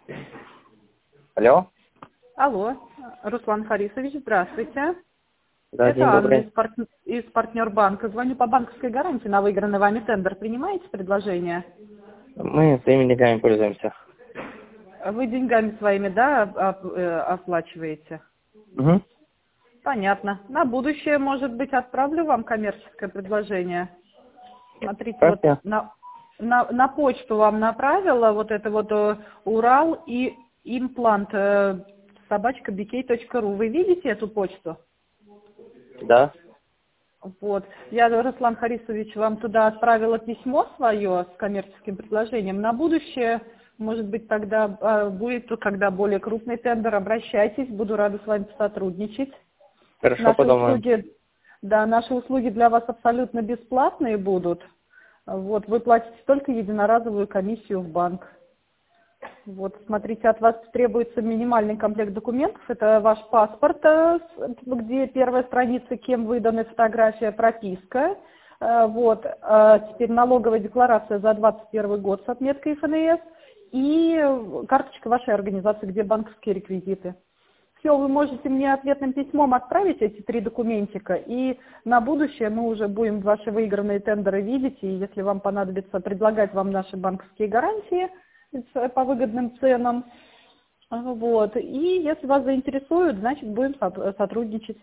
Алло. Алло, Руслан Харисович, здравствуйте. Да, Это день Анна добрый. из партнер-банка. Звоню по банковской гарантии на выигранный вами тендер. Принимаете предложение? Мы своими деньгами пользуемся. Вы деньгами своими, да, оплачиваете? Угу. Понятно. На будущее, может быть, отправлю вам коммерческое предложение. Смотрите, вот Карте. на почту вам направила вот это вот Урал и имплант @bk.ru. Вы видите эту почту? Да. Вот. Я, Руслан Харисович, вам туда отправила письмо свое с коммерческим предложением. На будущее, может быть, тогда будет, когда более крупный тендер, обращайтесь, буду рада с вами сотрудничать. Хорошо, Наши подумаем. услуги, да, наши услуги для вас абсолютно бесплатные будут. Вот, вы платите только единоразовую комиссию в банк. Вот, смотрите, от вас требуется минимальный комплект документов. Это ваш паспорт, где первая страница, кем выдана фотография, прописка. Вот, теперь налоговая декларация за 2021 год с отметкой ФНС и карточка вашей организации, где банковские реквизиты. Все, вы можете мне ответным письмом отправить эти 3 документика, и на будущее мы уже будем ваши выигранные тендеры видеть, и если вам понадобится предлагать вам наши банковские гарантии по выгодным ценам, вот, и если вас заинтересует, значит будем сотрудничать.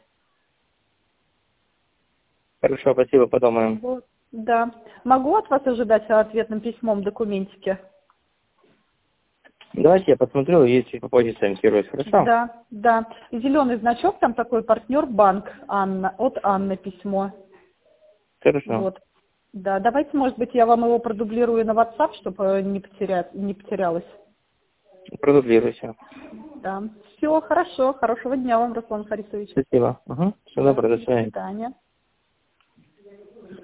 Хорошо, спасибо, подумаем. Вот, да. Могу от вас ожидать ответным письмом документики? Давайте я посмотрю и чуть попозже сориентируюсь. Хорошо? Да, да. Зеленый значок, там такой партнер банк Анна, от Анны письмо. Хорошо. Вот. Да, давайте, может быть, я вам его продублирую на WhatsApp, чтобы не потерялось. Продублируйся. Да. Все, хорошо. Хорошего дня вам, Руслан Харисович. Спасибо. Угу. Всего Да, доброго, до до свидания. свидания.